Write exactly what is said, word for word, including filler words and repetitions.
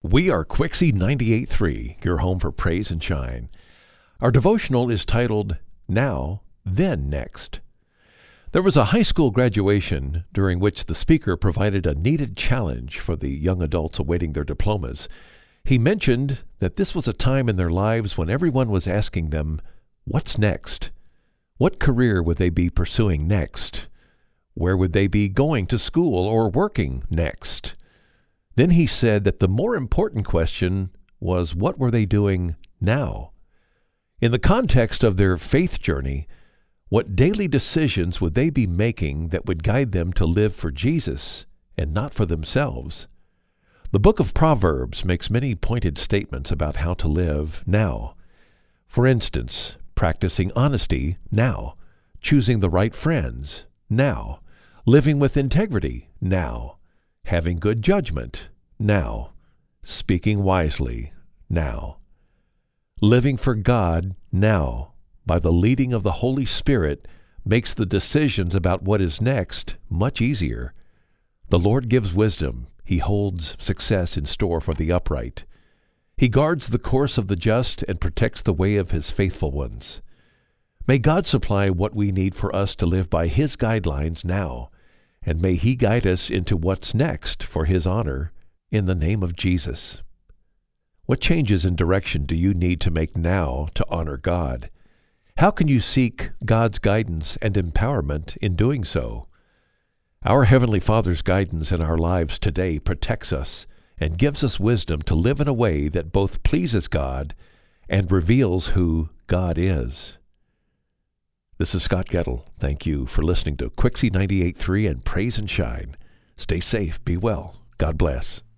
We are Quixie ninety-eight point three, your home for praise and shine. Our devotional is titled, Now, Then Next. There was a high school graduation during which the speaker provided a needed challenge for the young adults awaiting their diplomas. He mentioned that this was a time in their lives when everyone was asking them, what's next? What career would they be pursuing next? Where would they be going to school or working next? Then he said that the more important question was, what were they doing now? In the context of their faith journey, what daily decisions would they be making that would guide them to live for Jesus and not for themselves? The book of Proverbs makes many pointed statements about how to live now. For instance, practicing honesty now, choosing the right friends now, living with integrity now, having good judgment now, speaking wisely now, living for God now by the leading of the Holy Spirit makes the decisions about what is next much easier. The Lord gives wisdom. He holds success in store for the upright. He guards the course of the just and protects the way of his faithful ones. May God supply what we need for us to live by his guidelines now, and may he guide us into what's next for his honor in the name of Jesus. What changes in direction do you need to make now to honor God? How can you seek God's guidance and empowerment in doing so? Our Heavenly Father's guidance in our lives today protects us and gives us wisdom to live in a way that both pleases God and reveals who God is. This is Scott Gettle. Thank you for listening to Quixie ninety-eight point three and Praise and Shine. Stay safe, be well. God bless.